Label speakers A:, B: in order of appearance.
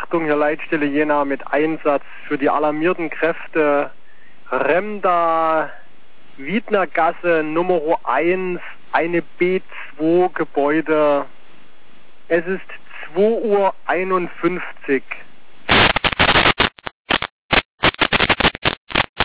A: Achtung, hier Leitstelle Jena mit Einsatz für die alarmierten Kräfte. Remda, Wiednergasse Nummer 1, eine B2 Gebäude. Es ist 2:51 Uhr.